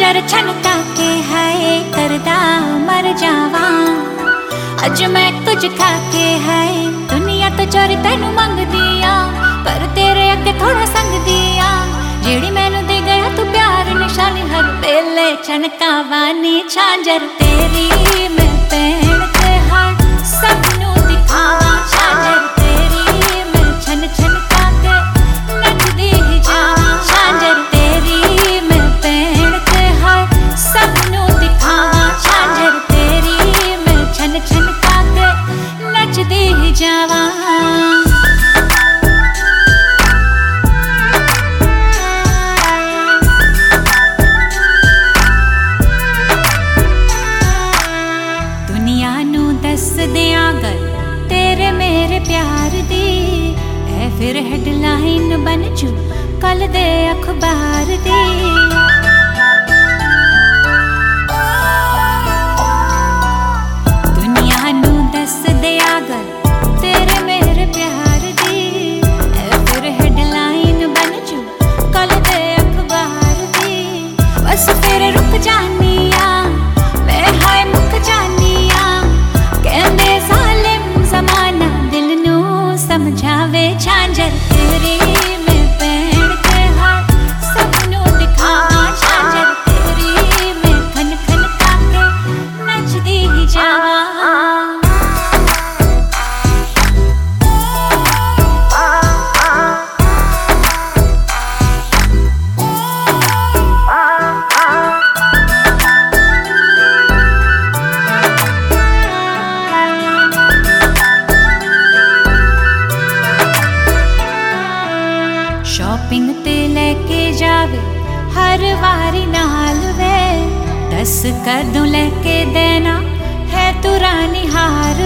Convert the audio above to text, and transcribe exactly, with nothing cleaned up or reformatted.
झांझर छनका के हाय करदा मर जावा। अज मैं कुछ खा के हाय दुनिया तो चोरी तेनू मंगदिया, पर तेरे अगे थोड़ा संग दिया। जेड़ी मैनू दे गया तू प्यार निशानी हर वेले छनकावानी झांझर तेरी मैं पहन के हाय सबनू दिखावा। झांझर तेरी मैं छन छनका के नचदी ही जावा। झांझर तेरी मैं पहन के हाय सबनू दिखावा। झांझर तेरी मैं छन छनका के नचदी ही जावा। दस दिया गल तेरे मेरे प्यार दी, ऐ फिर हेडलाइन बन चू कल दे अखबार दी। दुनिया नू दस दिया गल तेरे मेरे प्यार दी, ऐ फिर हेडलाइन बन चू कल दे अखबार दी। बस फिर रुक जानिया मैं हाय मुक जानिया, कहंदे जालिम ज़माना दिल नू समझावे। झांझर तेरी मैं पहन के हाय सबनू दिखावा। झांझर तेरी मैं खन खन के नचदी ही जावा। शॉपिंग ते लेके जावे हर वारी नाल वे, दस कदों लेके देना है तू रानी हार